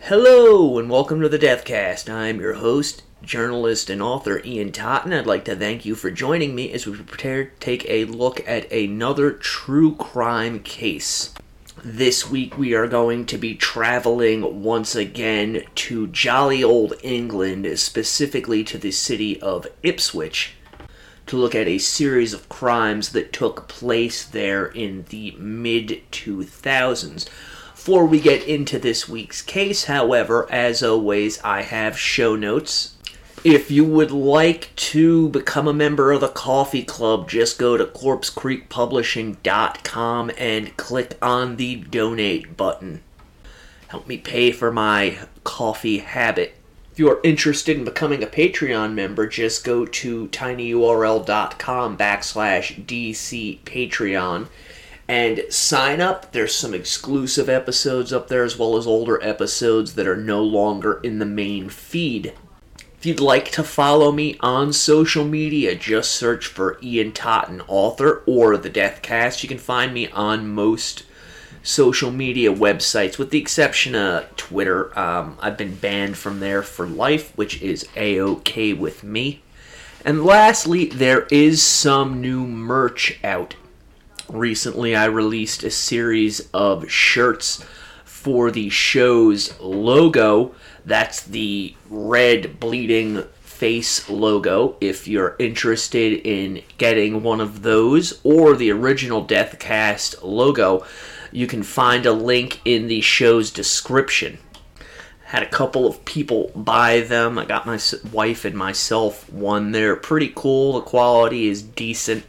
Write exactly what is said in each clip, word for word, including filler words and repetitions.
Hello, and welcome to the Deathcast. I'm your host, journalist, and author Ian Totten. I'd like to thank you for joining me as we prepare to take a look at another true crime case. This week we are going to be traveling once again to jolly old England, specifically to the city of Ipswich, to look at a series of crimes that took place there in the mid two thousands. Before we get into this week's case, however, as always, I have show notes. If you would like to become a member of the Coffee Club, just go to corpse creek publishing dot com and click on the donate button. Help me pay for my coffee habit. If you are interested in becoming a Patreon member, just go to tinyurl.com backslash DC Patreon and sign up. There's some exclusive episodes up there as well as older episodes that are no longer in the main feed. If you'd like to follow me on social media, just search for Ian Totten, author, or The Deathcast. You can find me on most social media websites, with the exception of Twitter. Um, I've been banned from there for life, which is A-OK with me. And lastly, there is some new merch out. Recently, I released a series of shirts for the show's logo. That's the red bleeding face logo. If you're interested in getting one of those or the original Deathcast logo, you can find a link in the show's description. Had a couple of people buy them. I got my wife and myself one. They're pretty cool. The quality is decent.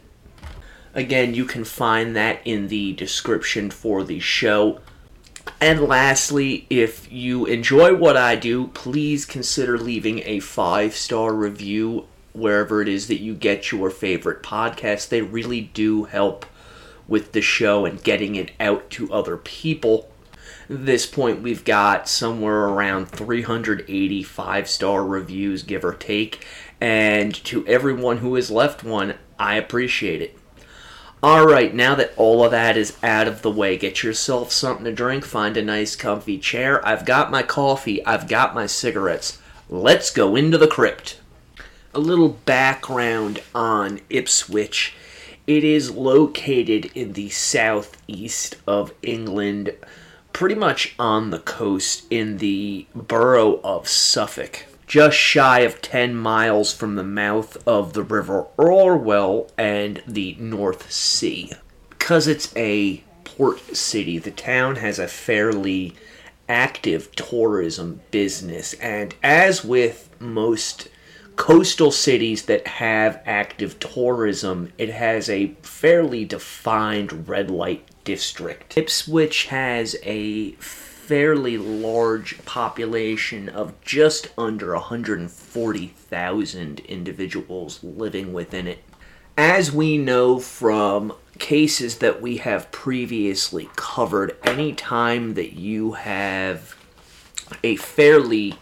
Again, you can find that in the description for the show. And lastly, if you enjoy what I do, please consider leaving a five-star review wherever it is that you get your favorite podcasts. They really do help with the show and getting it out to other people. At this point, we've got somewhere around three hundred eighty five-star reviews, give or take. And to everyone who has left one, I appreciate it. Alright, now that all of that is out of the way, get yourself something to drink, find a nice comfy chair. I've got my coffee, I've got my cigarettes. Let's go into the crypt. A little background on Ipswich. It is located in the southeast of England, pretty much on the coast in the borough of Suffolk. Just shy of ten miles from the mouth of the River Orwell and the North Sea. Because it's a port city, the town has a fairly active tourism business, and as with most coastal cities that have active tourism, it has a fairly defined red light district. Ipswich has a fairly large population of just under one hundred forty thousand individuals living within it. As we know from cases that we have previously covered, any time that you have a fairly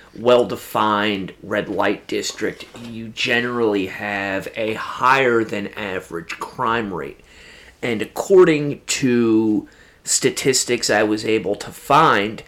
well-defined red light district, you generally have a higher than average crime rate. And according to statistics I was able to find,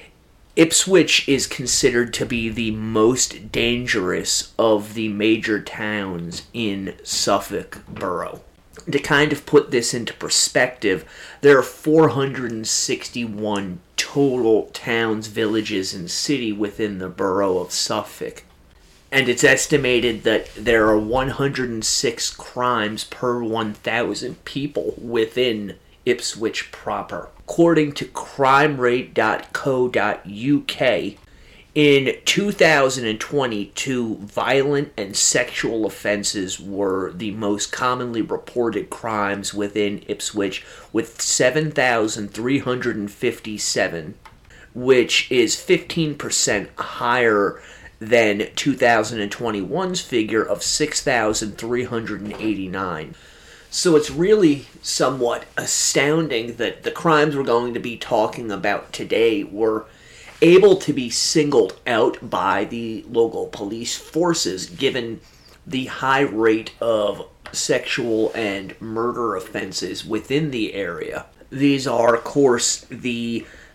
Ipswich is considered to be the most dangerous of the major towns in Suffolk Borough. To kind of put this into perspective, there are four hundred sixty-one total towns, villages, and city within the borough of Suffolk. And it's estimated that there are one hundred six crimes per one thousand people within Ipswich proper. According to crime rate dot co dot U K, in two thousand twenty-two, violent and sexual offenses were the most commonly reported crimes within Ipswich, with seven thousand three hundred fifty-seven, which is fifteen percent higher than two thousand twenty-one's figure of six thousand three hundred eighty-nine. So it's really somewhat astounding that the crimes we're going to be talking about today were able to be singled out by the local police forces, given the high rate of sexual and murder offenses within the area. These are, of course, the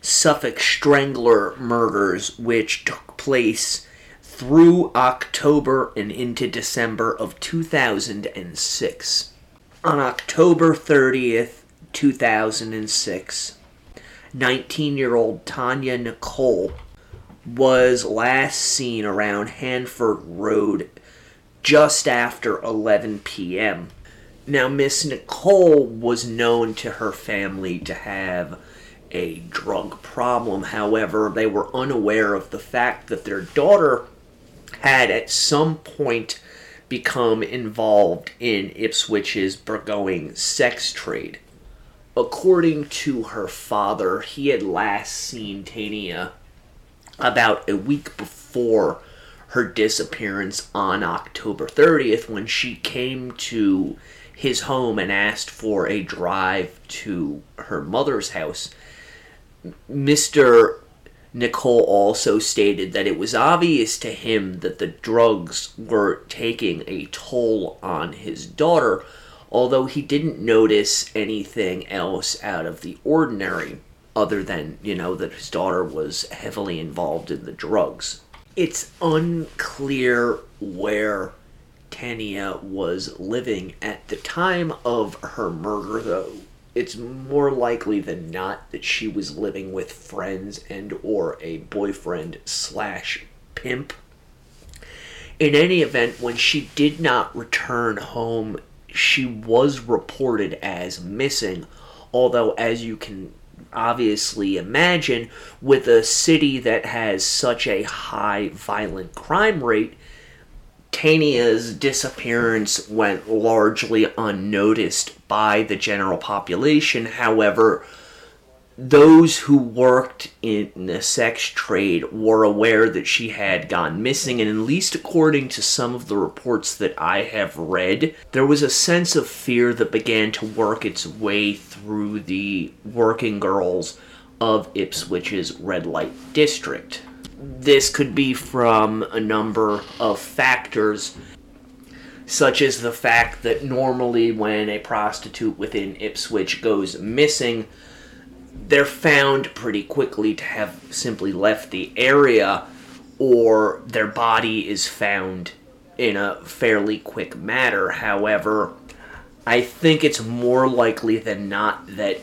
Suffolk Strangler murders, which took place through October and into December of two thousand six. On October thirtieth, two thousand six, nineteen-year-old Tanya Nicole was last seen around Hanford Road just after eleven p.m. Now, Miss Nicole was known to her family to have a drug problem. However, they were unaware of the fact that their daughter had at some point become involved in Ipswich's burgeoning sex trade. According to her father, he had last seen Tanya about a week before her disappearance on October thirtieth, when she came to his home and asked for a drive to her mother's house. Mister Nicole also stated that it was obvious to him that the drugs were taking a toll on his daughter, although he didn't notice anything else out of the ordinary, other than, you know, that his daughter was heavily involved in the drugs. It's unclear where Tanya was living at the time of her murder, though. It's more likely than not that she was living with friends and or a boyfriend slash pimp. In any event, when she did not return home, she was reported as missing, although, as you can obviously imagine, with a city that has such a high violent crime rate, Tanya's disappearance went largely unnoticed by the general population. However, those who worked in the sex trade were aware that she had gone missing, and at least according to some of the reports that I have read, there was a sense of fear that began to work its way through the working girls of Ipswich's red light district. This could be from a number of factors, such as the fact that normally when a prostitute within Ipswich goes missing, they're found pretty quickly to have simply left the area, or their body is found in a fairly quick manner. However, I think it's more likely than not that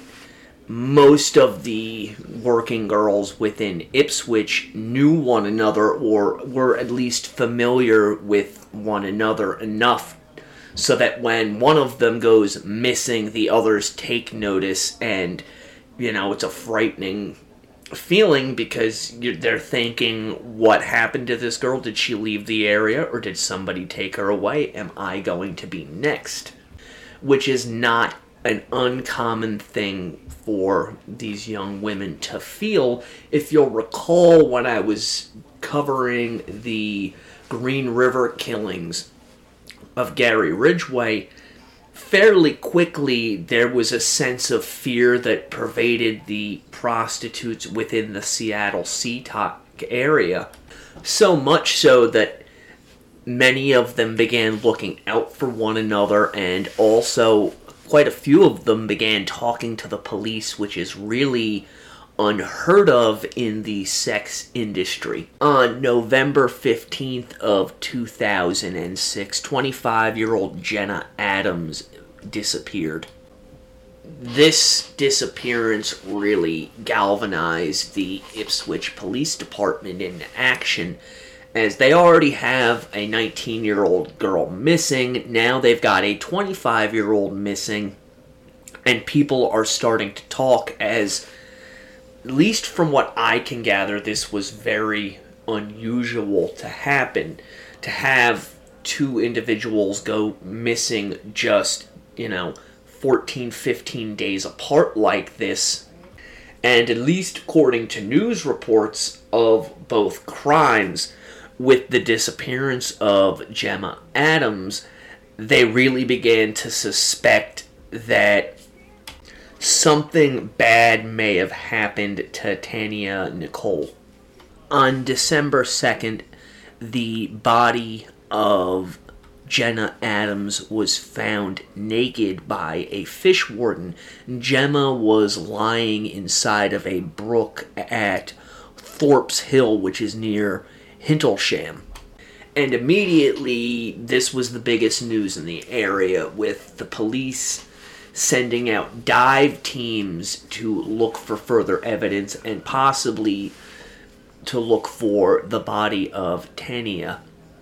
most of the working girls within Ipswich knew one another, or were at least familiar with one another enough so that when one of them goes missing, the others take notice, and, you know, it's a frightening feeling because you're, they're thinking, what happened to this girl? Did she leave the area, or did somebody take her away? Am I going to be next? Which is not an uncommon thing for these young women to feel. If you'll recall, when I was covering the Green River killings of Gary Ridgway, fairly quickly there was a sense of fear that pervaded the prostitutes within the Seattle Sea-Talk area. So much so that many of them began looking out for one another, and also quite a few of them began talking to the police, which is really unheard of in the sex industry. On November fifteenth of two thousand six, twenty-five-year-old Jenna Adams disappeared. This disappearance really galvanized the Ipswich Police Department into action, as they already have a nineteen-year-old girl missing. Now they've got a twenty-five-year-old missing, and people are starting to talk, as, at least from what I can gather, this was very unusual to happen, to have two individuals go missing just, you know, fourteen, fifteen days apart like this. And at least according to news reports of both crimes, with the disappearance of Gemma Adams, they really began to suspect that something bad may have happened to Tanya Nicole. On December second, the body of Jenna Adams was found naked by a fish warden. Gemma was lying inside of a brook at Thorpe's Hill, which is near Hindlesham. And immediately, this was the biggest news in the area, with the police sending out dive teams to look for further evidence and possibly to look for the body of Tania.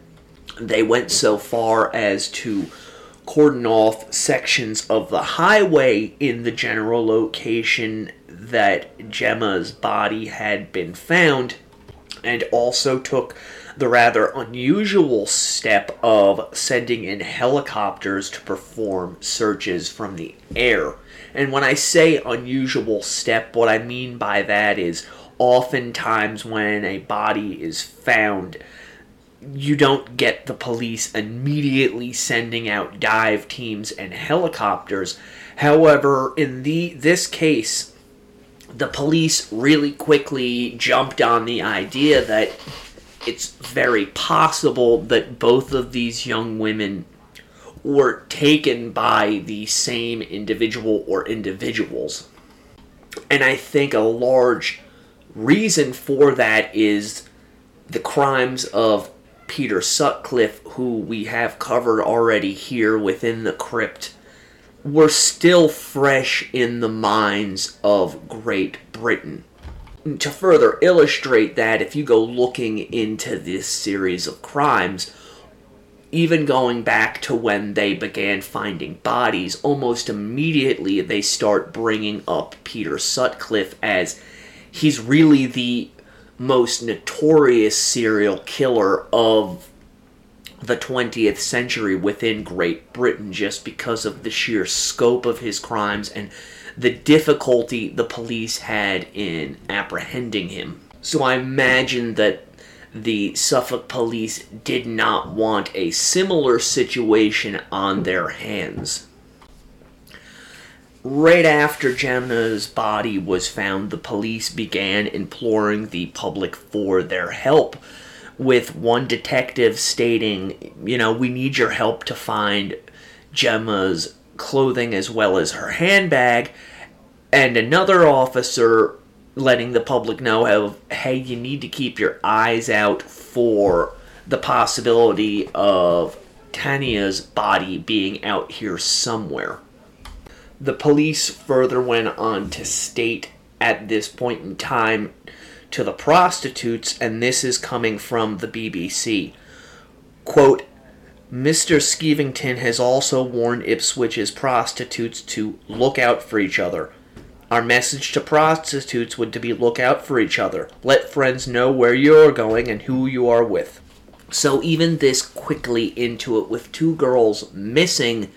They went so far as to cordon off sections of the highway in the general location that Gemma's body had been found, and also took the rather unusual step of sending in helicopters to perform searches from the air. And when I say unusual step, what I mean by that is oftentimes when a body is found, you don't get the police immediately sending out dive teams and helicopters. However, in the this case, the police really quickly jumped on the idea that it's very possible that both of these young women were taken by the same individual or individuals. And I think a large reason for that is the crimes of Peter Sutcliffe, who we have covered already here within the crypt, were still fresh in the minds of Great Britain. To further illustrate that, if you go looking into this series of crimes, even going back to when they began finding bodies, almost immediately they start bringing up Peter Sutcliffe as he's really the most notorious serial killer of the twentieth century within Great Britain, just because of the sheer scope of his crimes and the difficulty the police had in apprehending him. So I imagine that the Suffolk police did not want a similar situation on their hands. Right after Gemma's body was found, the police began imploring the public for their help, with one detective stating, you know, we need your help to find Gemma's clothing as well as her handbag, and another officer letting the public know how, hey, you need to keep your eyes out for the possibility of Tania's body being out here somewhere. The police further went on to state at this point in time to the prostitutes, and this is coming from the B B C, quote, Mister Skevington has also warned Ipswich's prostitutes to look out for each other. Our message to prostitutes would to be look out for each other. Let friends know where you're going and who you are with. So even this quickly into it, with two girls missing,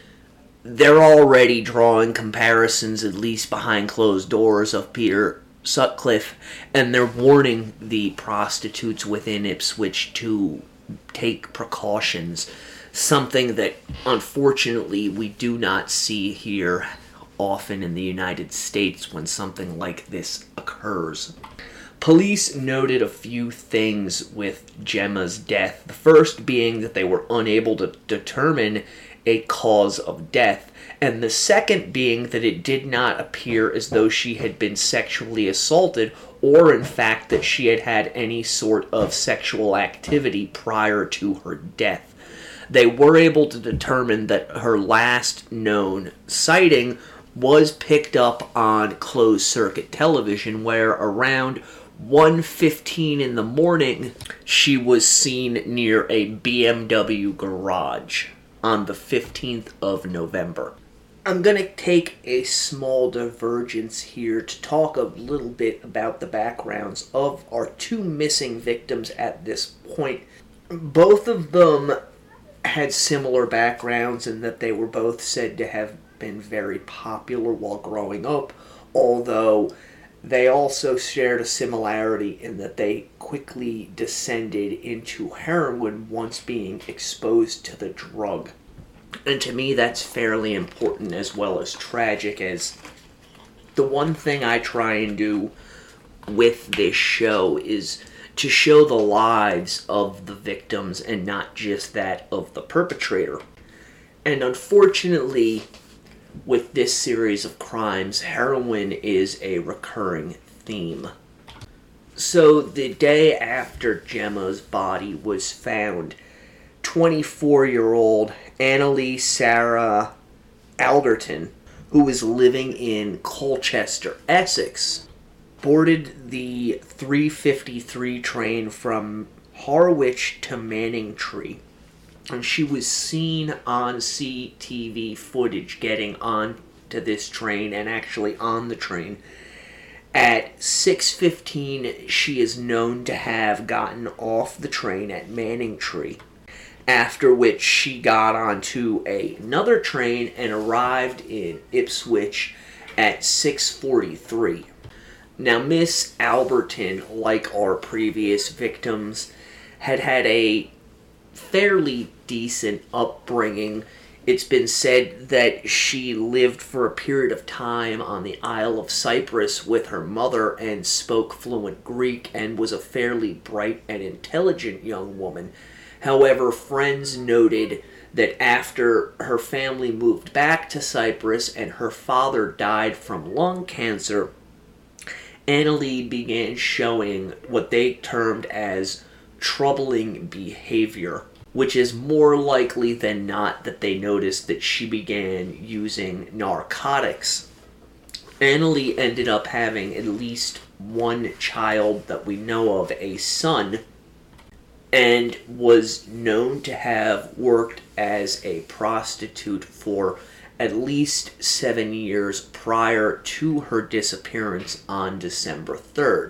they're already drawing comparisons, at least behind closed doors, of Peter Sutcliffe, and they're warning the prostitutes within Ipswich to take precautions, something that unfortunately we do not see here often in the United States when something like this occurs. Police noted a few things with Gemma's death, the first being that they were unable to determine a cause of death, and the second being that it did not appear as though she had been sexually assaulted, or in fact that she had had any sort of sexual activity prior to her death. They were able to determine that her last known sighting was picked up on closed-circuit television, where around one fifteen in the morning she was seen near a B M W garage on the fifteenth of November. I'm going to take a small divergence here to talk a little bit about the backgrounds of our two missing victims at this point. Both of them had similar backgrounds in that they were both said to have been very popular while growing up, although they also shared a similarity in that they quickly descended into heroin once being exposed to the drug. And to me, that's fairly important as well as tragic, as the one thing I try and do with this show is to show the lives of the victims and not just that of the perpetrator. And unfortunately, with this series of crimes, heroin is a recurring theme. So the day after Gemma's body was found, twenty-four-year-old Annalise Sarah Alderton, who was living in Colchester, Essex, boarded the three fifty-three train from Harwich to Manningtree, and she was seen on C C T V footage getting on to this train and actually on the train. At six fifteen, she is known to have gotten off the train at Manningtree, after which she got onto another train and arrived in Ipswich at six forty-three. Now, Miss Alderton, like our previous victims, had had a fairly decent upbringing. It's been said that she lived for a period of time on the Isle of Cyprus with her mother and spoke fluent Greek and was a fairly bright and intelligent young woman. However, friends noted that after her family moved back to Cyprus and her father died from lung cancer, Annalie began showing what they termed as troubling behavior, which is more likely than not that they noticed that she began using narcotics. Annalie ended up having at least one child that we know of, a son, and was known to have worked as a prostitute for at least seven years prior to her disappearance on December third.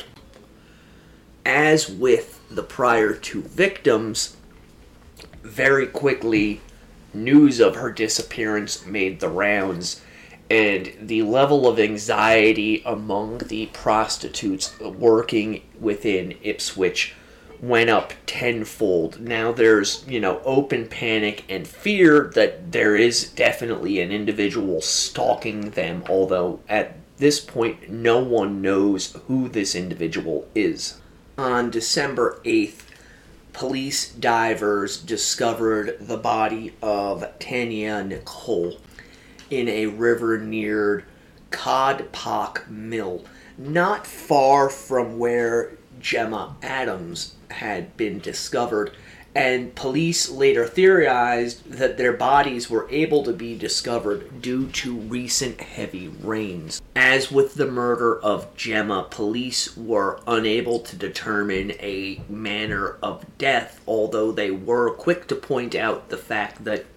As with the prior two victims, very quickly, news of her disappearance made the rounds, and the level of anxiety among the prostitutes working within Ipswich went up tenfold. Now there's, you know, open panic and fear that there is definitely an individual stalking them, although at this point no one knows who this individual is. On December eighth, police divers discovered the body of Tania Nicole in a river near Codpock Mill, not far from where Gemma Adams had been discovered, and police later theorized that their bodies were able to be discovered due to recent heavy rains. As with the murder of Gemma, police were unable to determine a manner of death, although they were quick to point out the fact that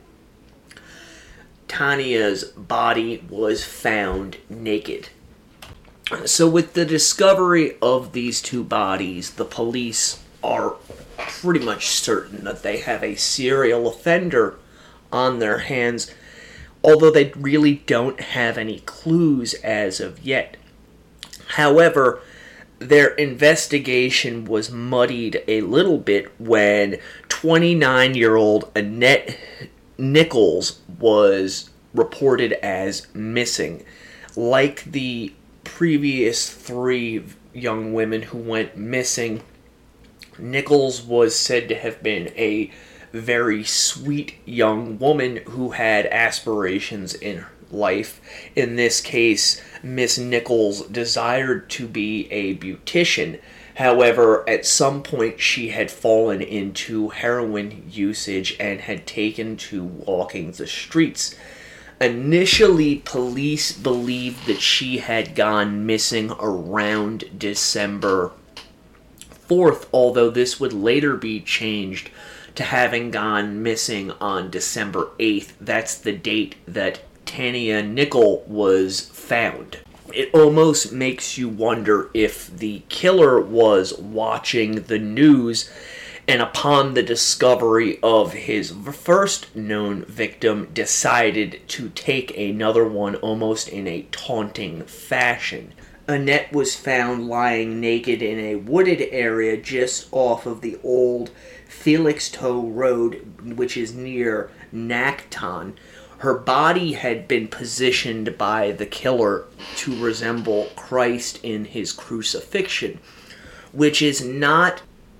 Tania's body was found naked. So with the discovery of these two bodies, the police are pretty much certain that they have a serial offender on their hands, although they really don't have any clues as of yet. However, their investigation was muddied a little bit when twenty-nine-year-old Annette Nichols was reported as missing. Like the previous three young women who went missing, Nichols was said to have been a very sweet young woman who had aspirations in life. In this case, Miss Nichols desired to be a beautician. However, at some point she had fallen into heroin usage and had taken to walking the streets. Initially, police believed that she had gone missing around December fourth, although this would later be changed to having gone missing on December eighth. That's the date that Tania Nicole was found. It almost makes you wonder if the killer was watching the news and upon the discovery of his first known victim decided to take another one almost in a taunting fashion. Annette was found lying naked in a wooded area just off of the old Felixstowe Road, which is near Nacton. Her body had been positioned by the killer to resemble Christ in his crucifixion, which is not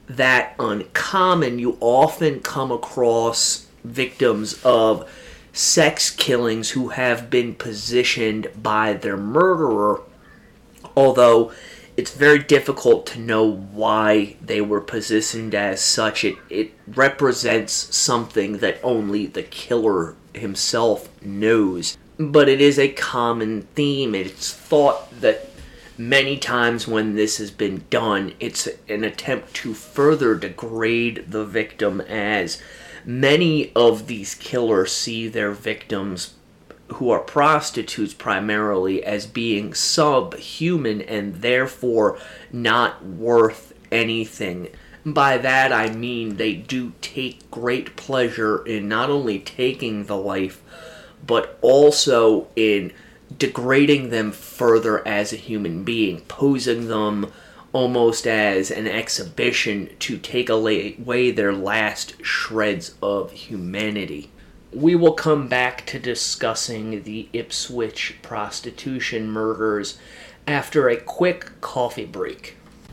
that uncommon. You often come across victims of sex killings who have been positioned by their murderer, although it's very difficult to know why they were positioned as such. It, it represents something that only the killer himself knows. But it is a common theme. It's thought that many times when this has been done, it's an attempt to further degrade the victim, as many of these killers see their victims, who are prostitutes primarily, as being subhuman and therefore not worth anything. By that I mean they do take great pleasure in not only taking the life, but also in degrading them further as a human being, posing them almost as an exhibition to take away their last shreds of humanity. We will come back to discussing the Ipswich prostitution murders after a quick coffee break.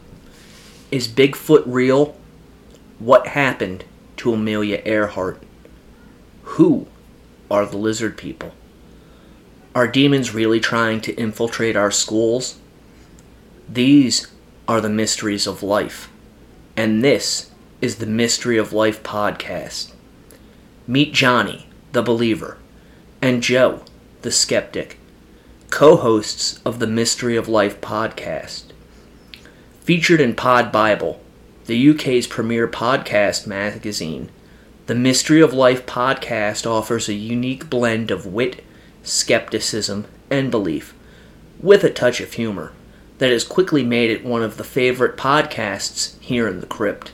Is Bigfoot real? What happened to Amelia Earhart? Who are the lizard people? Are demons really trying to infiltrate our schools? These are the mysteries of life, and this is the Mystery of Life podcast. Meet Johnny, the believer, and Joe, the skeptic, co-hosts of the Mystery of Life podcast. Featured in Pod Bible, the U K's premier podcast magazine, the Mystery of Life podcast offers a unique blend of wit, skepticism, and belief, with a touch of humor, that has quickly made it one of the favorite podcasts here in the crypt.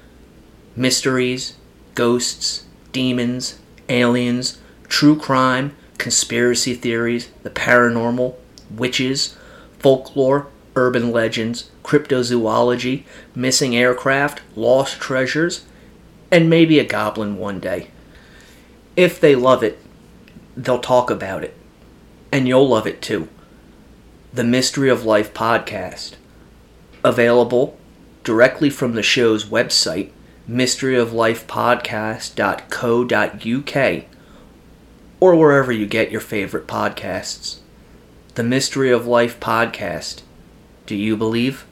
Mysteries, ghosts, demons, aliens, true crime, conspiracy theories, the paranormal, witches, folklore, urban legends, cryptozoology, missing aircraft, lost treasures, and maybe a goblin one day. If they love it, they'll talk about it. And you'll love it too. The Mystery of Life podcast. Available directly from the show's website, mystery of life podcast dot co dot u k, or wherever you get your favorite podcasts. The Mystery of Life podcast. Do you believe?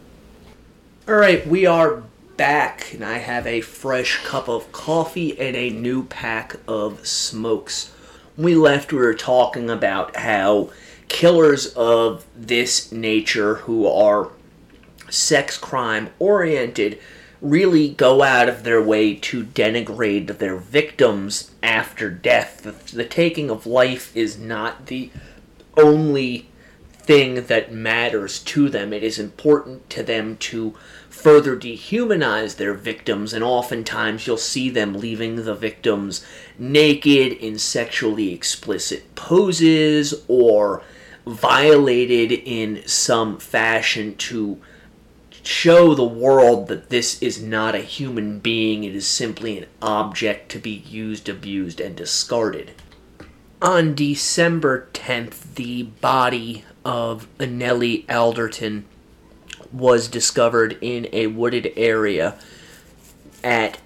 Alright, we are back, and I have a fresh cup of coffee and a new pack of smokes. When we left, we were talking about how killers of this nature, who are sex crime oriented, really go out of their way to denigrate their victims after death. The, the taking of life is not the only thing that matters to them. It is important to them to further dehumanize their victims, and oftentimes you'll see them leaving the victims naked in sexually explicit poses or violated in some fashion to show the world that this is not a human being, it is simply an object to be used, abused, and discarded. On December tenth, the body of Anneli Alderton was discovered in a wooded area at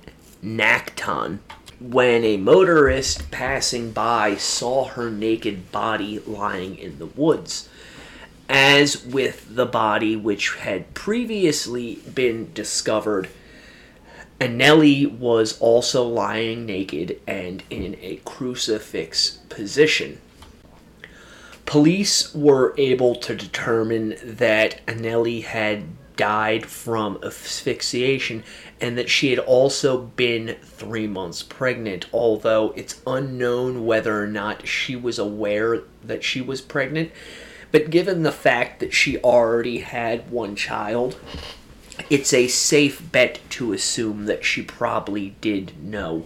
Nacton when a motorist passing by saw her naked body lying in the woods. As with the body which had previously been discovered, Anneli was also lying naked and in a crucifix position. Police were able to determine that Anneli had died from asphyxiation and that she had also been three months pregnant, although it's unknown whether or not she was aware that she was pregnant. But given the fact that she already had one child, it's a safe bet to assume that she probably did know.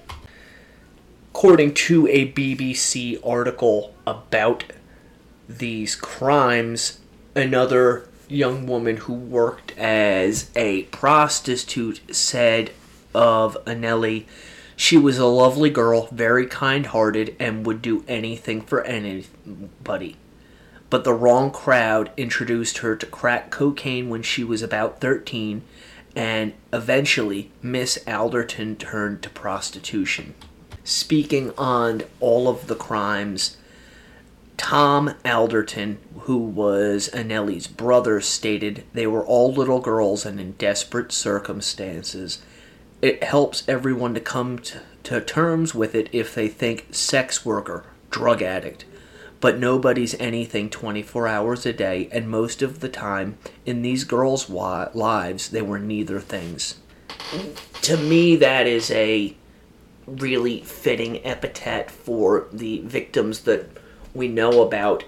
According to a B B C article about these crimes, another young woman who worked as a prostitute said of Anneli, she was a lovely girl, very kind-hearted, and would do anything for anybody. But the wrong crowd introduced her to crack cocaine when she was about thirteen, and eventually Miss Alderton turned to prostitution. Speaking on all of the crimes, Tom Alderton, who was Annelli's brother, stated they were all little girls and in desperate circumstances. It helps everyone to come to, to terms with it if they think sex worker, drug addict. But nobody's anything twenty-four hours a day, and most of the time, in these girls' wa- lives, they were neither things. To me, that is a really fitting epithet for the victims that we know about,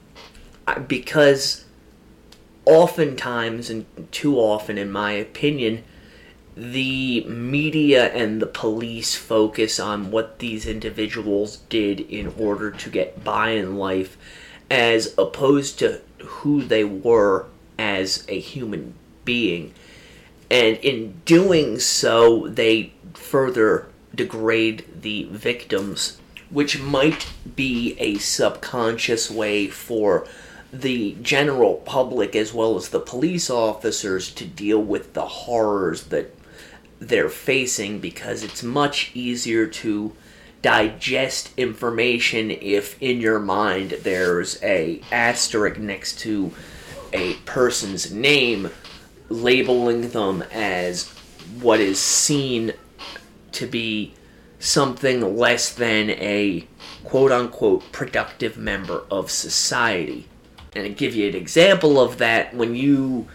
because oftentimes, and too often in my opinion, the media and the police focus on what these individuals did in order to get by in life, as opposed to who they were as a human being. And in doing so, they further degrade the victims, which might be a subconscious way for the general public as well as the police officers to deal with the horrors that they're facing, because it's much easier to digest information if in your mind there's a asterisk next to a person's name labeling them as what is seen to be something less than a quote-unquote productive member of society. And to give you an example of that, when you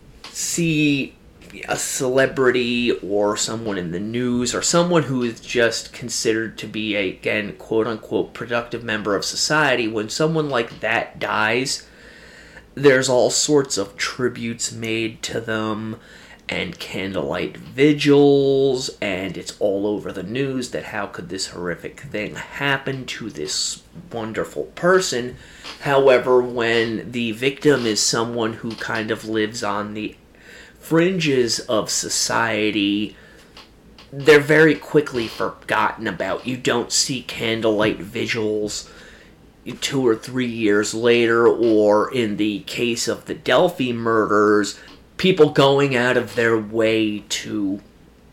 see a celebrity or someone in the news or someone who is just considered to be a, again, quote-unquote productive member of society, when someone like that dies, there's all sorts of tributes made to them and candlelight vigils, and it's all over the news that how could this horrific thing happen to this wonderful person. However, when the victim is someone who kind of lives on the fringes of society, they're very quickly forgotten about. You don't see candlelight vigils two or three years later, or in the case of the Delphi murders, people going out of their way to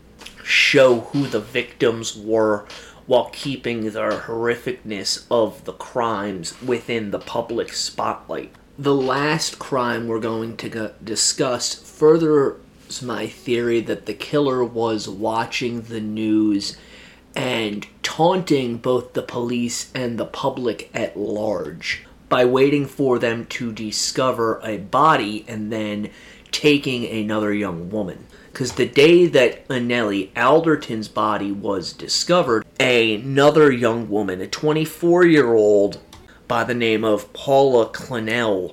show who the victims were while keeping the horrificness of the crimes within the public spotlight. The last crime we're going to go- discuss furthers my theory that the killer was watching the news and taunting both the police and the public at large by waiting for them to discover a body and then taking another young woman. Because the day that Annelli Alderton's body was discovered, another young woman, a twenty-four-year-old by the name of Paula Clennell,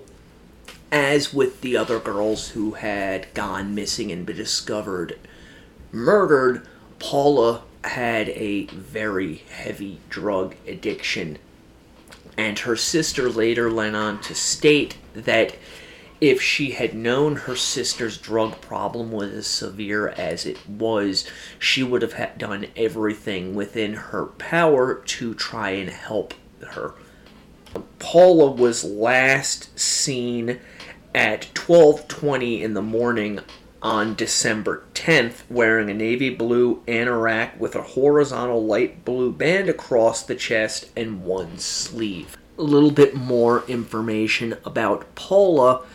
as with the other girls who had gone missing and been discovered murdered, Paula had a very heavy drug addiction. And her sister later went on to state that if she had known her sister's drug problem was as severe as it was, she would have had done everything within her power to try and help her. Paula was last seen at twelve twenty in the morning on December tenth, wearing a navy blue anorak with a horizontal light blue band across the chest and one sleeve. A little bit more information about Paula.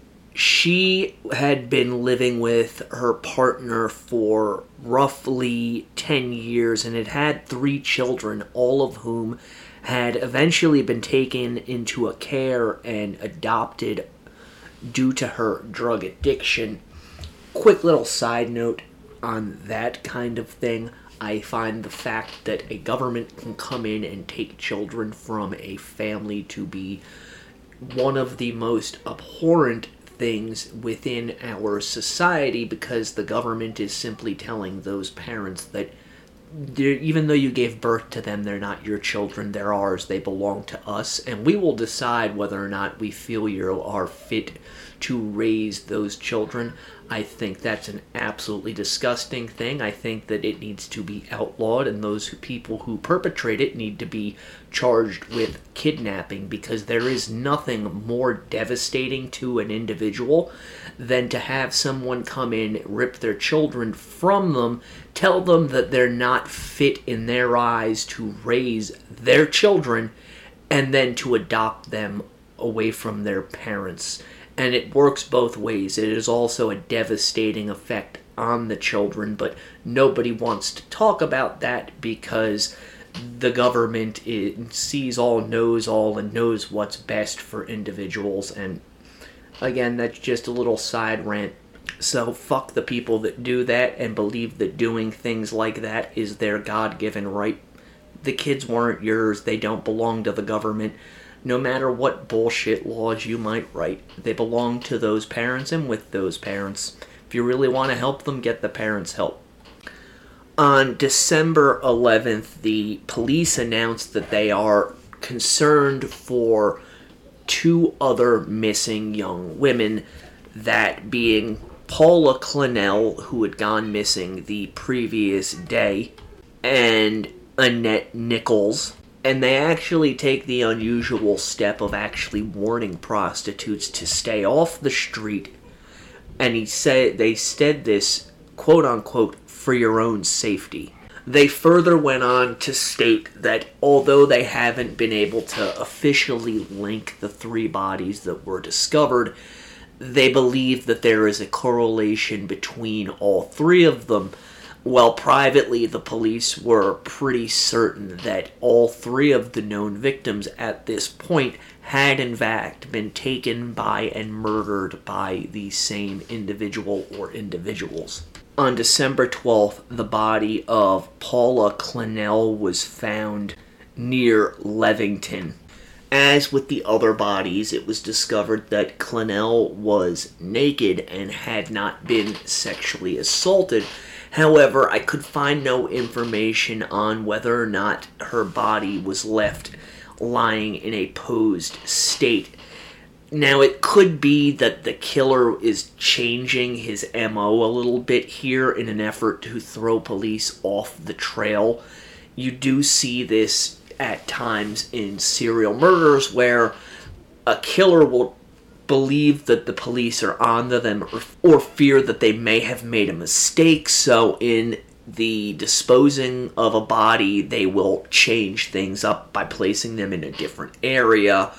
She had been living with her partner for roughly ten years and had had three children, all of whom had eventually been taken into a care and adopted due to her drug addiction. Quick little side note on that kind of thing. I find the fact that a government can come in and take children from a family to be one of the most abhorrent things within our society, because the government is simply telling those parents that even though you gave birth to them, they're not your children, they're ours, they belong to us, and we will decide whether or not we feel you are fit to raise those children. I think that's an absolutely disgusting thing. I think that it needs to be outlawed, and those who, people who perpetrate it need to be charged with kidnapping, because there is nothing more devastating to an individual than to have someone come in, rip their children from them, tell them that they're not fit in their eyes to raise their children, and then to adopt them away from their parents. And it works both ways. It is also a devastating effect on the children, but nobody wants to talk about that because the government is, sees all, knows all, and knows what's best for individuals. And again, that's just a little side rant. So fuck the people that do that and believe that doing things like that is their God-given right. The kids weren't yours. They don't belong to the government. No matter what bullshit laws you might write, they belong to those parents and with those parents. If you really want to help them, get the parents' help. On December eleventh, the police announced that they are concerned for two other missing young women, that being Paula Clennell, who had gone missing the previous day, and Annette Nichols. And they actually take the unusual step of actually warning prostitutes to stay off the street. And he said they said this, quote unquote, for your own safety. They further went on to state that although they haven't been able to officially link the three bodies that were discovered, they believe that there is a correlation between all three of them. Well, privately, the police were pretty certain that all three of the known victims at this point had in fact been taken by and murdered by the same individual or individuals. On December twelfth, the body of Paula Clennell was found near Levington. As with the other bodies, it was discovered that Clennell was naked and had not been sexually assaulted. However, I could find no information on whether or not her body was left lying in a posed state. Now, it could be that the killer is changing his M O a little bit here in an effort to throw police off the trail. You do see this at times in serial murders where a killer will believe that the police are onto them or, or fear that they may have made a mistake, so in the disposing of a body, they will change things up by placing them in a different area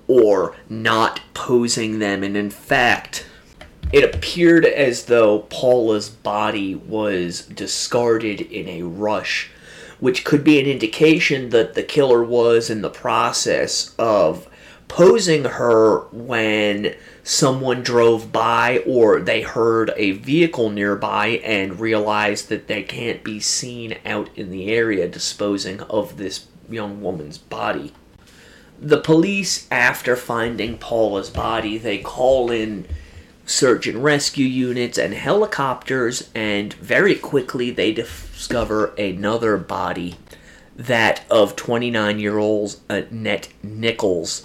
or not posing them. And in fact, it appeared as though Paula's body was discarded in a rush, which could be an indication that the killer was in the process of posing her when someone drove by or they heard a vehicle nearby and realized that they can't be seen out in the area disposing of this young woman's body. The police, after finding Paula's body, they call in search and rescue units and helicopters, and very quickly they discover another body, that of twenty-nine-year-old Annette Nichols.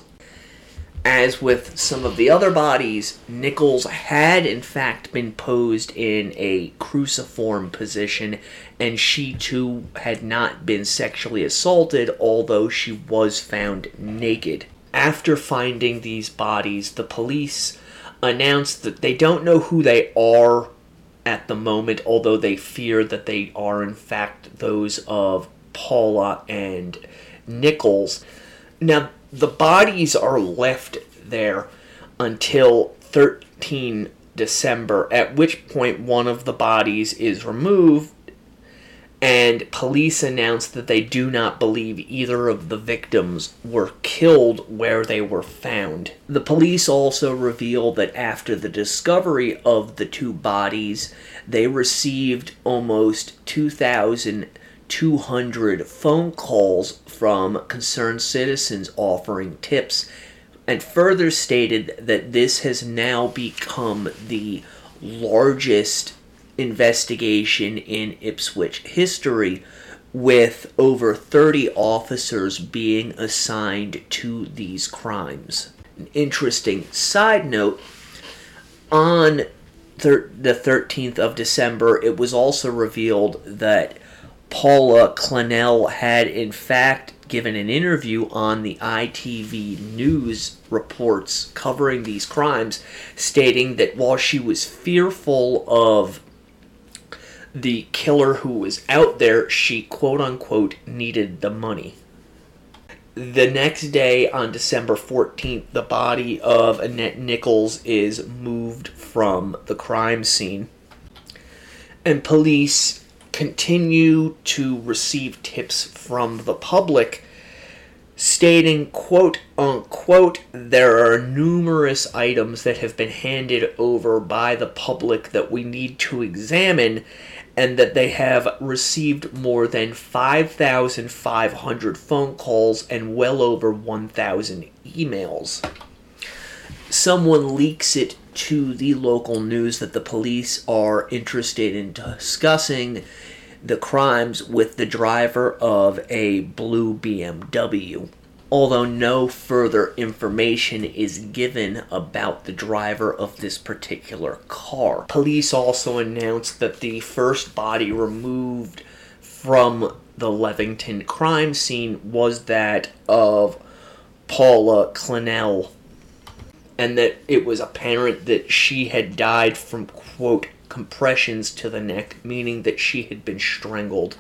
As with some of the other bodies, Nichols had in fact been posed in a cruciform position, and she too had not been sexually assaulted, although she was found naked. After finding these bodies, the police announced that they don't know who they are at the moment, although they fear that they are in fact those of Paula and Nichols. Now, the bodies are left there until thirteenth December, at which point one of the bodies is removed, and police announced that they do not believe either of the victims were killed where they were found. The police also reveal that after the discovery of the two bodies, they received almost two thousand two hundred phone calls from concerned citizens offering tips, and further stated that this has now become the largest investigation in Ipswich history, with over thirty officers being assigned to these crimes. An interesting side note, on thir- the thirteenth of December, it was also revealed that Paula Clennell had in fact given an interview on the I T V news reports covering these crimes, stating that while she was fearful of the killer who was out there, she quote-unquote needed the money. The next day, on December fourteenth, the body of Annette Nichols is moved from the crime scene, and police continue to receive tips from the public stating, quote unquote, there are numerous items that have been handed over by the public that we need to examine, and that they have received more than five thousand five hundred phone calls and well over one thousand emails. Someone leaks it to the local news that the police are interested in discussing the crimes with the driver of a blue B M W, although no further information is given about the driver of this particular car. Police also announced that the first body removed from the Levington crime scene was that of Paula Clennell, and that it was apparent that she had died from, quote, compressions to the neck, meaning that she had been strangled.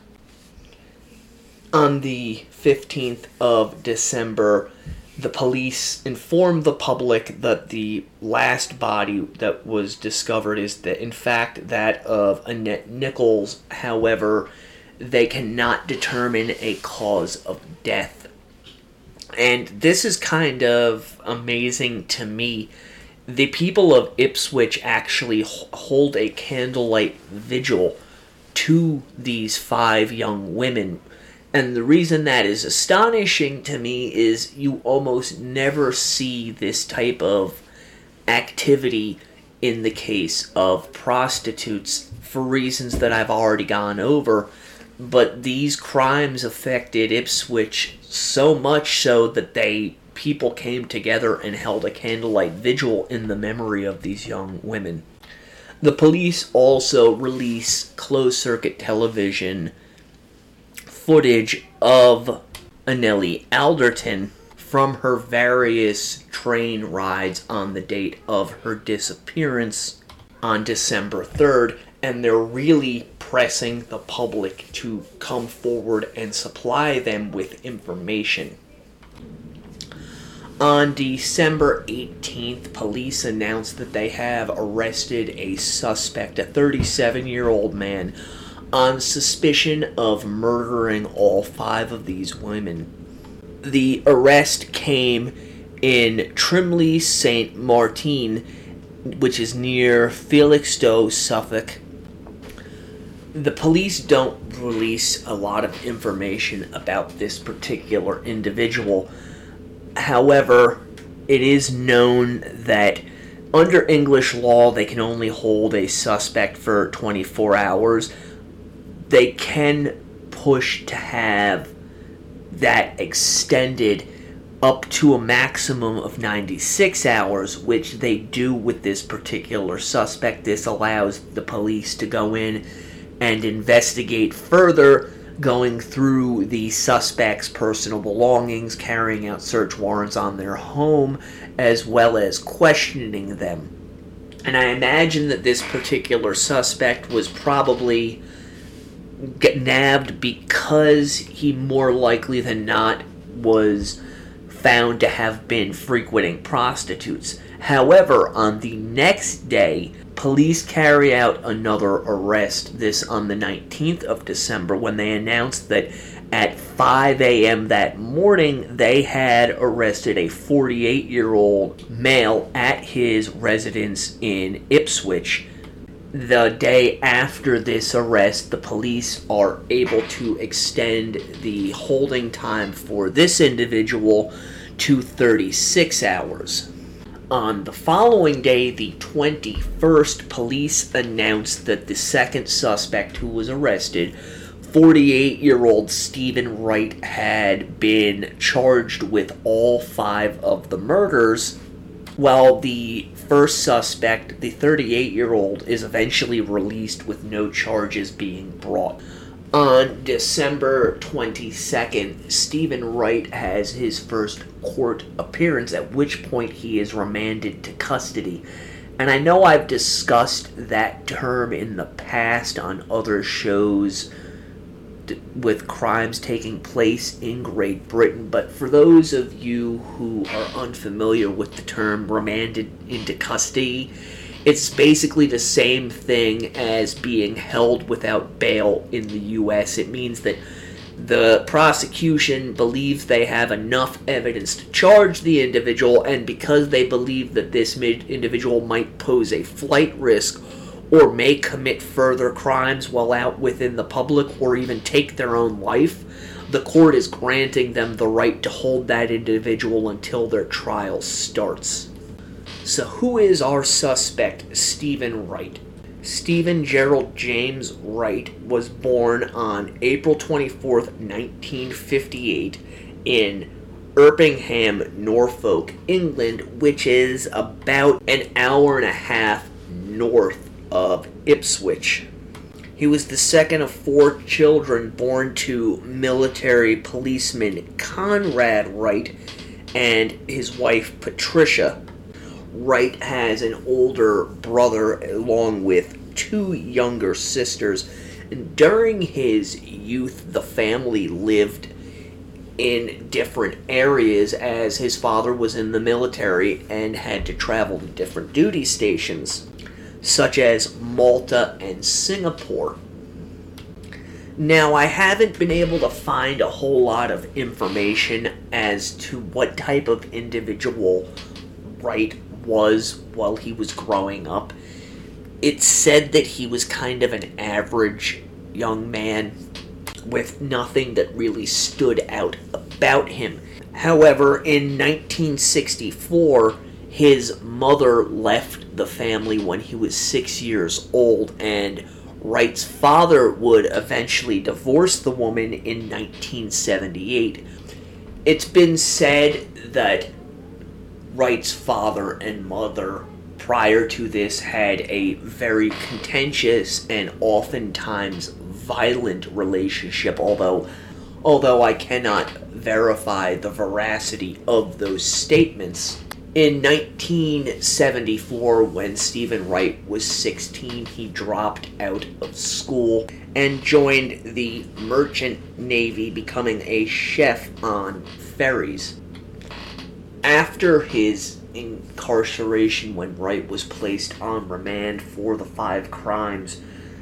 On the fifteenth of December, the police informed the public that the last body that was discovered is that, in fact, that of Annette Nichols. However, they cannot determine a cause of death. And this is kind of amazing to me. The people of Ipswich actually hold a candlelight vigil to these five young women. And the reason that is astonishing to me is you almost never see this type of activity in the case of prostitutes for reasons that I've already gone over. But these crimes affected Ipswich so much so that they people came together and held a candlelight vigil in the memory of these young women. The police also release closed-circuit television footage of Anneli Alderton from her various train rides on the date of her disappearance on December third, and they're really pressing the public to come forward and supply them with information. On December eighteenth, police announced that they have arrested a suspect, a thirty-seven-year-old man, on suspicion of murdering all five of these women. The arrest came in Trimley Saint Martin, which is near Felixstowe, Suffolk. The police don't release a lot of information about this particular individual. However, it is known that under English law, they can only hold a suspect for twenty-four hours. They can push to have that extended up to a maximum of ninety-six hours, which they do with this particular suspect. This allows the police to go in and investigate further, going through the suspect's personal belongings, carrying out search warrants on their home, as well as questioning them. And I imagine that this particular suspect was probably get nabbed because he more likely than not was found to have been frequenting prostitutes. However, on the next day, police carry out another arrest, this on the nineteenth of December, when they announced that at five a.m. that morning, they had arrested a forty-eight-year-old male at his residence in Ipswich. The day after this arrest, the police are able to extend the holding time for this individual to thirty-six hours. On the following day, the twenty-first, police announced that the second suspect who was arrested, forty-eight-year-old Stephen Wright, had been charged with all five of the murders, while the first suspect, the thirty-eight-year-old, is eventually released with no charges being brought. On December twenty-second, Stephen Wright has his first court appearance, at which point he is remanded to custody. And I know I've discussed that term in the past on other shows with crimes taking place in Great Britain, but for those of you who are unfamiliar with the term remanded into custody, it's basically the same thing as being held without bail in the U S. It means that the prosecution believes they have enough evidence to charge the individual, and because they believe that this individual might pose a flight risk or may commit further crimes while out within the public or even take their own life, the court is granting them the right to hold that individual until their trial starts. So who is our suspect, Stephen Wright? Stephen Gerald James Wright was born on April twenty-fourth, nineteen fifty-eight in Erpingham, Norfolk, England, which is about an hour and a half north of Ipswich. He was the second of four children born to military policeman Conrad Wright and his wife Patricia. Wright has an older brother along with two younger sisters. And during his youth, the family lived in different areas as his father was in the military and had to travel to different duty stations, such as Malta and Singapore. Now, I haven't been able to find a whole lot of information as to what type of individual Wright was while he was growing up. It's said that he was kind of an average young man with nothing that really stood out about him. However, in nineteen sixty-four, his mother left the family when he was six years old, and Wright's father would eventually divorce the woman in nineteen seventy-eight. It's been said that Wright's father and mother prior to this had a very contentious and oftentimes violent relationship, although although I cannot verify the veracity of those statements. In nineteen seventy-four, when Stephen Wright was sixteen, he dropped out of school and joined the Merchant Navy, becoming a chef on ferries. After his incarceration, when Wright was placed on remand for the five crimes,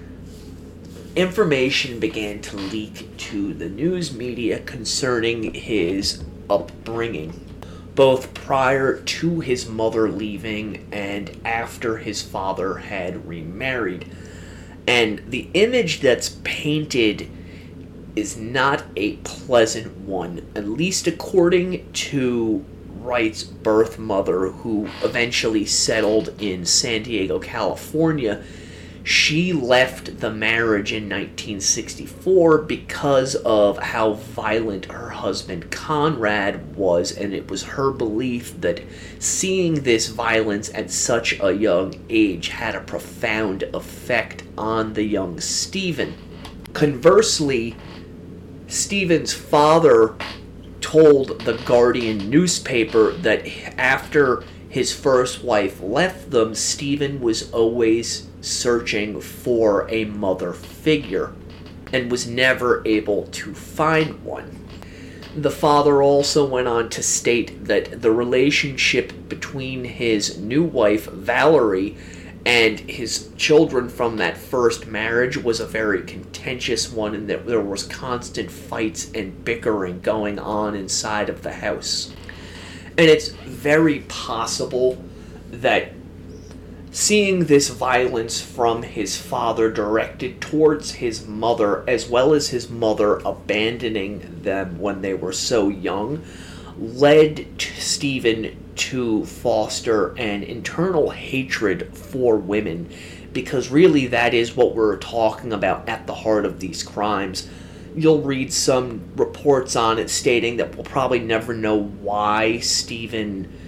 information began to leak to the news media concerning his upbringing, both prior to his mother leaving and after his father had remarried. And the image that's painted is not a pleasant one, at least according to Wright's birth mother, who eventually settled in San Diego, California. She left the marriage in nineteen sixty-four because of how violent her husband Conrad was, and it was her belief that seeing this violence at such a young age had a profound effect on the young Stephen. Conversely, Stephen's father told the Guardian newspaper that after his first wife left them, Stephen was always searching for a mother figure and was never able to find one. The father also went on to state that the relationship between his new wife, Valerie, and his children from that first marriage was a very contentious one, and that there was constant fights and bickering going on inside of the house. And it's very possible that seeing this violence from his father directed towards his mother, as well as his mother abandoning them when they were so young, led Stephen to foster an internal hatred for women, because really that is what we're talking about at the heart of these crimes. You'll read some reports on it stating that we'll probably never know why Stephen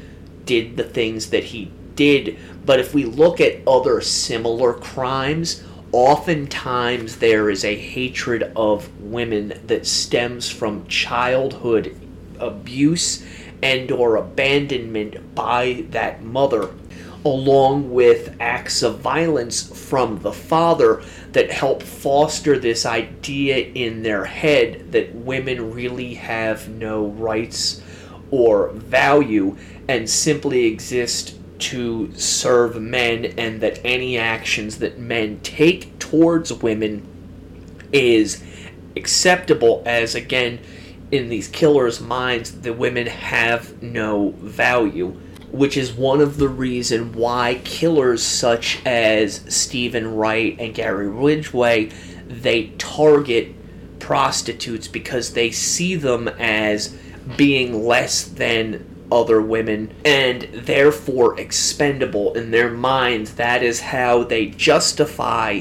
did the things that he did. But if we look at other similar crimes, oftentimes there is a hatred of women that stems from childhood abuse and or abandonment by that mother, along with acts of violence from the father that help foster this idea in their head that women really have no rights or value and simply exist to serve men, and that any actions that men take towards women is acceptable, as again, in these killers' minds, the women have no value, which is one of the reasons why killers such as Stephen Wright and Gary Ridgway, they target prostitutes because they see them as being less than other women and therefore expendable. In their minds, that is how they justify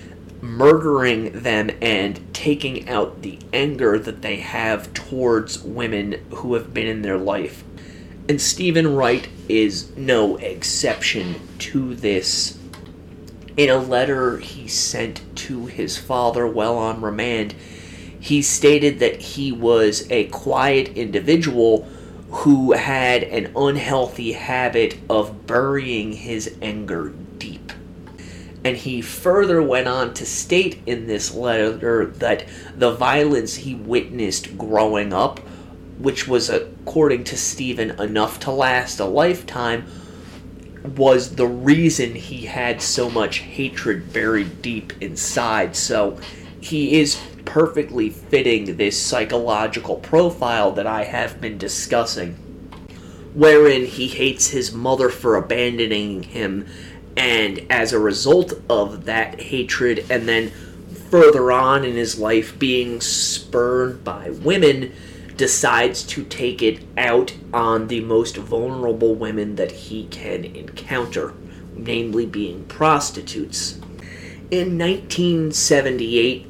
murdering them and taking out the anger that they have towards women who have been in their life. And Stephen Wright is no exception to this. In a letter he sent to his father while on remand, he stated that he was a quiet individual who had an unhealthy habit of burying his anger deep. And he further went on to state in this letter that the violence he witnessed growing up, which was, according to Stephen, enough to last a lifetime, was the reason he had so much hatred buried deep inside. So he is perfectly fitting this psychological profile that I have been discussing, wherein he hates his mother for abandoning him, and as a result of that hatred, and then further on in his life being spurned by women, decides to take it out on the most vulnerable women that he can encounter, namely being prostitutes. In nineteen seventy-eight,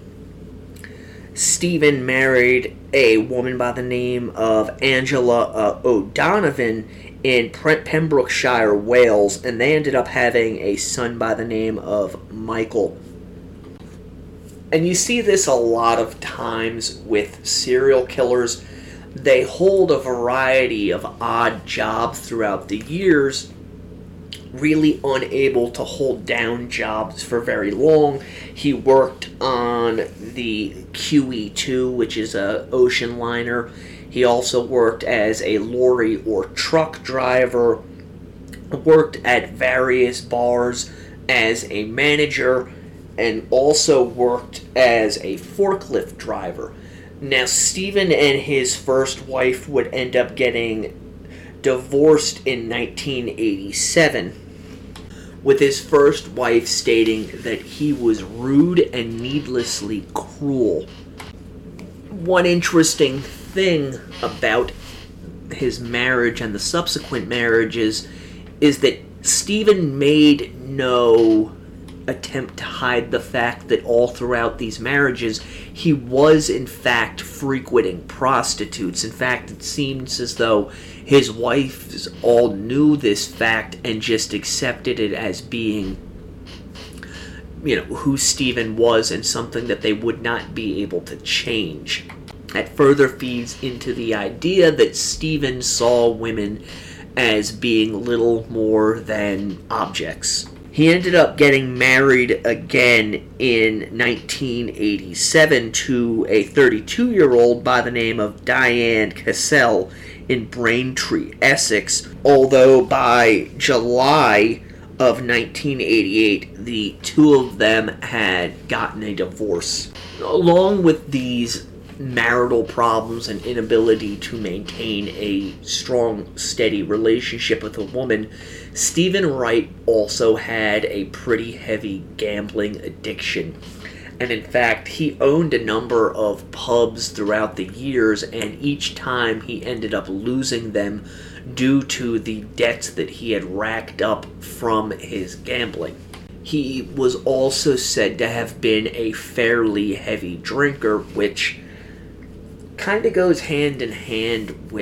Stephen married a woman by the name of Angela uh, O'Donovan in Pembrokeshire, Wales, and they ended up having a son by the name of Michael. And you see this a lot of times with serial killers. They hold a variety of odd jobs throughout the years, really unable to hold down jobs for very long. He worked on the Q E two, which is a ocean liner. He also worked as a lorry or truck driver, worked at various bars as a manager, and also worked as a forklift driver. Now, Stephen and his first wife would end up getting divorced in nineteen eighty-seven, with his first wife stating that he was rude and needlessly cruel. One interesting thing about his marriage and the subsequent marriages is that Stephen made no attempt to hide the fact that all throughout these marriages he was in fact frequenting prostitutes. In fact, it seems as though his wives all knew this fact and just accepted it as being, you know, who Stephen was and something that they would not be able to change. That further feeds into the idea that Stephen saw women as being little more than objects. He ended up getting married again in nineteen eighty-seven to a thirty-two-year-old by the name of Diane Cassell in Braintree, Essex, although by July of nineteen eighty-eight, the two of them had gotten a divorce. Along with these marital problems and inability to maintain a strong, steady relationship with a woman, Stephen Wright also had a pretty heavy gambling addiction. And in fact, he owned a number of pubs throughout the years, and each time he ended up losing them due to the debts that he had racked up from his gambling. He was also said to have been a fairly heavy drinker, which kind of goes hand in hand with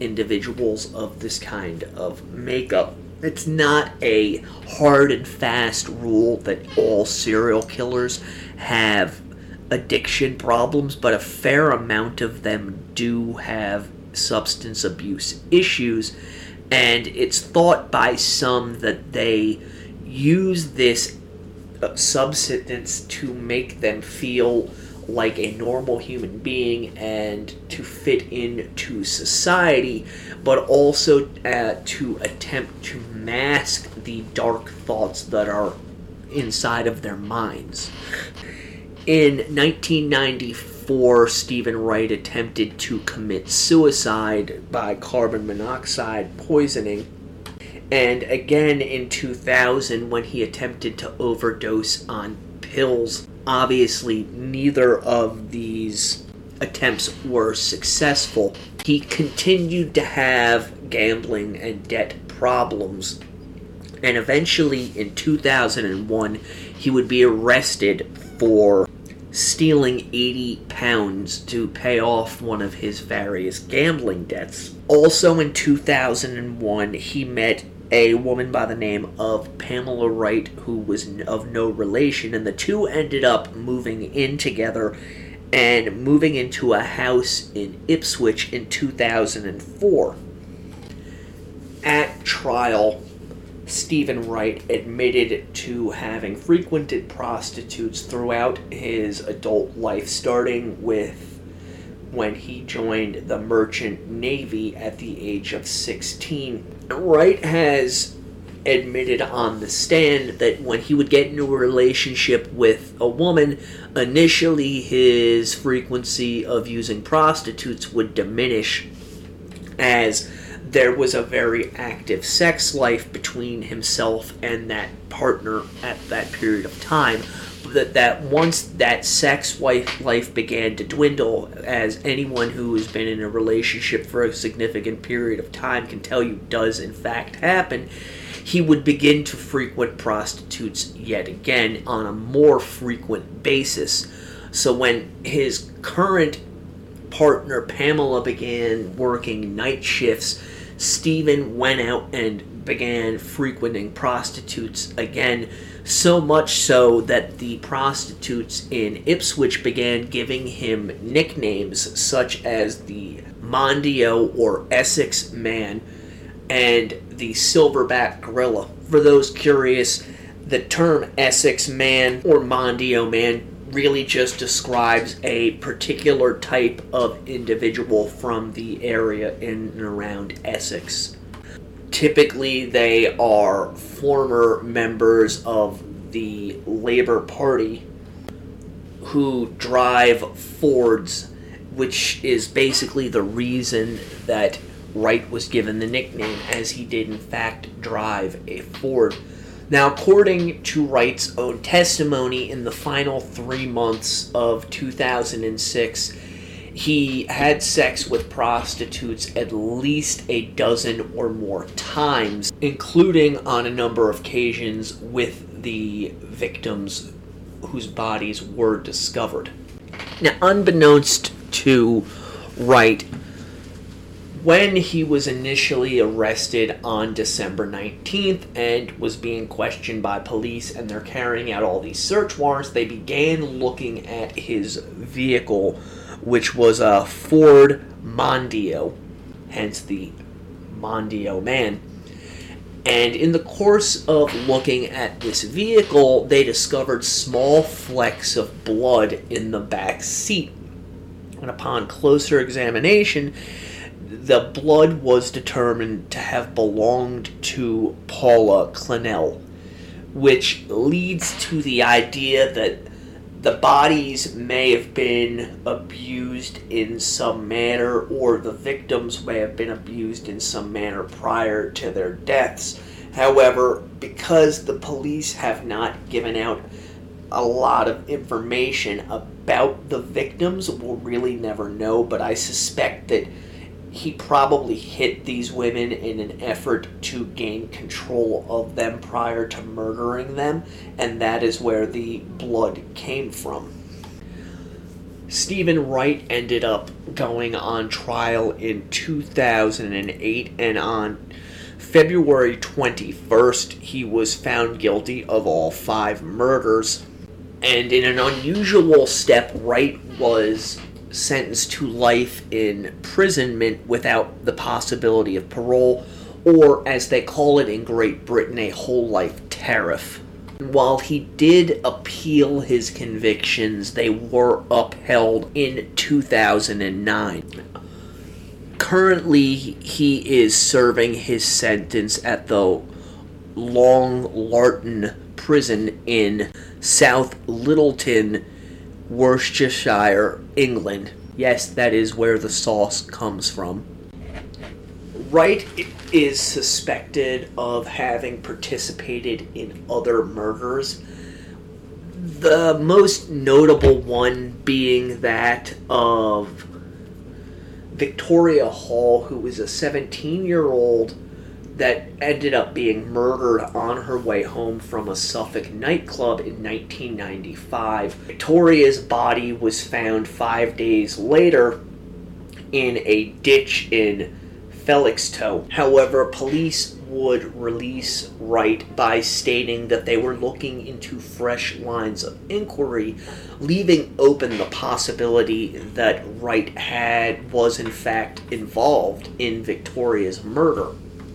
individuals of this kind of makeup. It's not a hard and fast rule that all serial killers have addiction problems, but a fair amount of them do have substance abuse issues, and it's thought by some that they use this substance to make them feel like a normal human being and to fit into society, but also uh, to attempt to mask the dark thoughts that are inside of their minds. In nineteen ninety-four, Stephen Wright attempted to commit suicide by carbon monoxide poisoning. And again in two thousand, when he attempted to overdose on pills. Obviously, neither of these attempts were successful. He continued to have gambling and debt problems. And eventually, in two thousand one, he would be arrested for stealing eighty pounds to pay off one of his various gambling debts. Also in two thousand one, he met a woman by the name of Pamela Wright, who was of no relation, and the two ended up moving in together and moving into a house in Ipswich in two thousand four. At trial, Stephen Wright admitted to having frequented prostitutes throughout his adult life, starting with when he joined the Merchant Navy at the age of sixteen. Wright has admitted on the stand that when he would get into a relationship with a woman, initially his frequency of using prostitutes would diminish as there was a very active sex life between himself and that partner at that period of time. That, that once that sex life, life began to dwindle, as anyone who has been in a relationship for a significant period of time can tell you does in fact happen, he would begin to frequent prostitutes yet again on a more frequent basis. So when his current partner Pamela began working night shifts, Stephen went out and began frequenting prostitutes again, so much so that the prostitutes in Ipswich began giving him nicknames such as the Mondio or Essex Man and the Silverback Gorilla. For those curious, the term Essex Man or Mondio Man really just describes a particular type of individual from the area in and around Essex. Typically, they are former members of the Labour Party who drive Fords, which is basically the reason that Wright was given the nickname, as he did in fact drive a Ford. Now, according to Wright's own testimony, in the final three months of two thousand six, he had sex with prostitutes at least a dozen or more times, including on a number of occasions with the victims whose bodies were discovered. Now, unbeknownst to Wright, when he was initially arrested on December nineteenth and was being questioned by police and they're carrying out all these search warrants, they began looking at his vehicle, which was a Ford Mondio, hence the Mondio Man. And in the course of looking at this vehicle, they discovered small flecks of blood in the back seat. And upon closer examination, the blood was determined to have belonged to Paula Clennell, which leads to the idea that the bodies may have been abused in some manner, or the victims may have been abused in some manner prior to their deaths. However, because the police have not given out a lot of information about the victims, we'll really never know, but I suspect that he probably hit these women in an effort to gain control of them prior to murdering them, and that is where the blood came from. Stephen Wright ended up going on trial in two thousand eight, and on February twenty-first, he was found guilty of all five murders. And in an unusual step, Wright was sentenced to life in imprisonment without the possibility of parole, or as they call it in Great Britain, a whole life tariff. While he did appeal his convictions, they were upheld in two thousand nine. Currently, he is serving his sentence at the Long Larton prison in South Littleton, Worcestershire, England. Yes, that is where the sauce comes from. Wright is suspected of having participated in other murders. The most notable one being that of Victoria Hall, who was a seventeen-year-old that ended up being murdered on her way home from a Suffolk nightclub in nineteen ninety-five. Victoria's body was found five days later in a ditch in Felixstowe. However, police would release Wright by stating that they were looking into fresh lines of inquiry, leaving open the possibility that Wright had was in fact involved in Victoria's murder.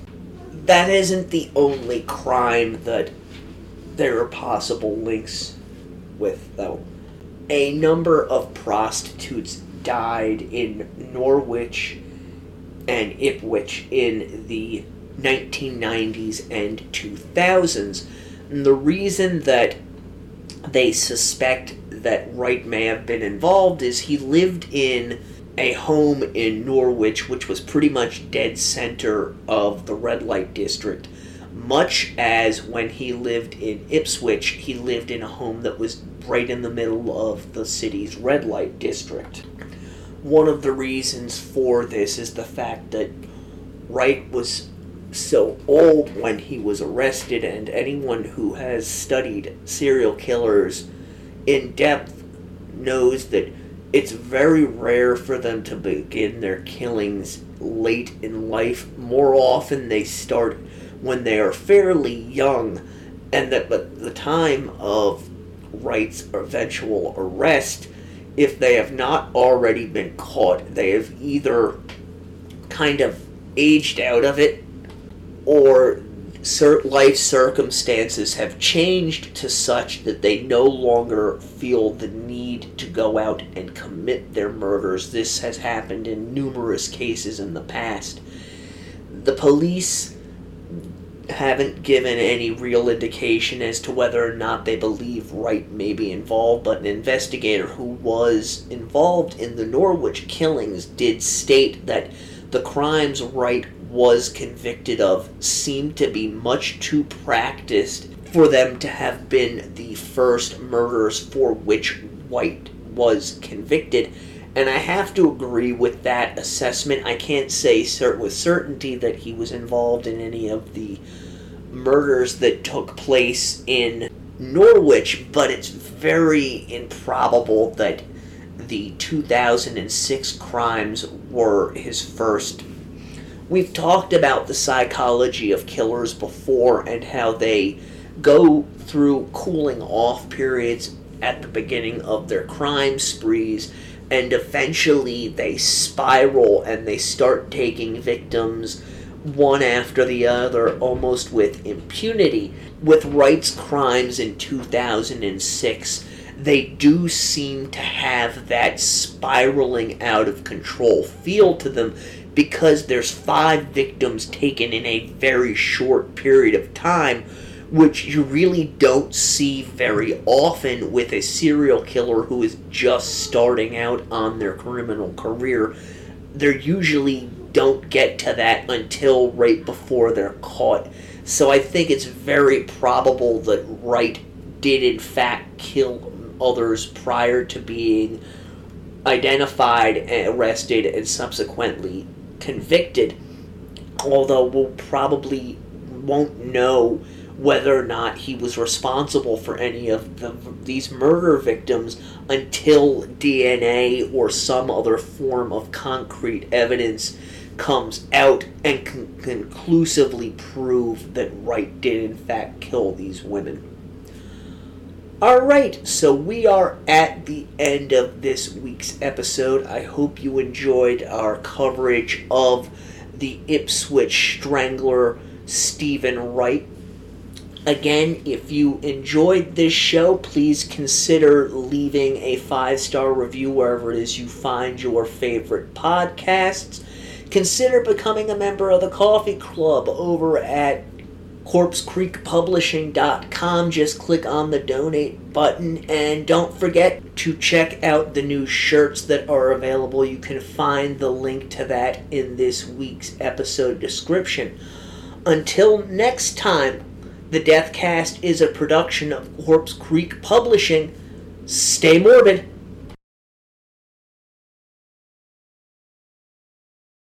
That isn't the only crime that there are possible links with, though. A number of prostitutes died in Norwich and Ipswich in the nineteen nineties and two thousands. And the reason that they suspect that Wright may have been involved is he lived in a home in Norwich, which was pretty much dead center of the red light district, much as when he lived in Ipswich, he lived in a home that was right in the middle of the city's red light district. One of the reasons for this is the fact that Wright was so old when he was arrested, and anyone who has studied serial killers in depth knows that it's very rare for them to begin their killings late in life. More often they start when they are fairly young, and that at the time of Wright's eventual arrest, if they have not already been caught, they have either kind of aged out of it, or life circumstances have changed to such that they no longer feel the need to go out and commit their murders. This has happened in numerous cases in the past. The police haven't given any real indication as to whether or not they believe Wright may be involved, but an investigator who was involved in the Norwich killings did state that the crimes Wright was convicted of seemed to be much too practiced for them to have been the first murders for which Wright was convicted. And I have to agree with that assessment. I can't say cert- with certainty that he was involved in any of the murders that took place in Norwich, but it's very improbable that the two thousand six crimes were his first. We've talked about the psychology of killers before and how they go through cooling off periods at the beginning of their crime sprees, and eventually they spiral and they start taking victims one after the other almost with impunity. With Wright's crimes in two thousand six, they do seem to have that spiraling out of control feel to them, because there's five victims taken in a very short period of time, which you really don't see very often with a serial killer who is just starting out on their criminal career. They usually don't get to that until right before they're caught. So I think it's very probable that Wright did in fact kill others prior to being identified and arrested and subsequently convicted, although we'll probably won't know whether or not he was responsible for any of the, these murder victims until D N A or some other form of concrete evidence comes out and can conclusively prove that Wright did in fact kill these women. Alright, so we are at the end of this week's episode. I hope you enjoyed our coverage of the Ipswich Strangler, Stephen Wright. Again, if you enjoyed this show, please consider leaving a five-star review wherever it is you find your favorite podcasts. Consider becoming a member of the Coffee Club over at corpse creek publishing dot com. Just click on the donate button, and don't forget to check out the new shirts that are available. You can find the link to that in this week's episode description. Until next time, the Deathcast is a production of Corpse Creek Publishing. Stay morbid.